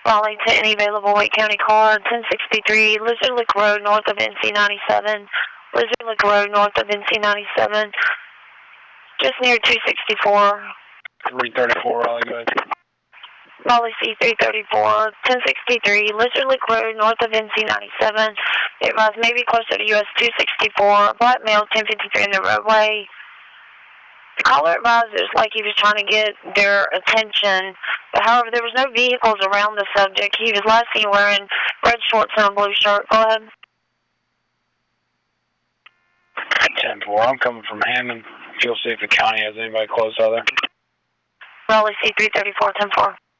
Raleigh to any available Wake County car, 1063 Lizard Lick Road, north of NC 97. Lizard Lick Road, north of NC 97. Just near 264. 334, Raleigh, go ahead. Raleigh C334, 1063 Lizard Lick Road, north of NC 97. It was maybe closer to US 264. Black male, 1053 in the roadway. The caller advisors like he was trying to get their attention, but however, there was no vehicles around the subject. He was last seen wearing red shorts and a blue shirt. Go ahead. 10-4, I'm coming from Hammond. Fuel Safety County. Has anybody close out there? Raleigh C334, 10-4.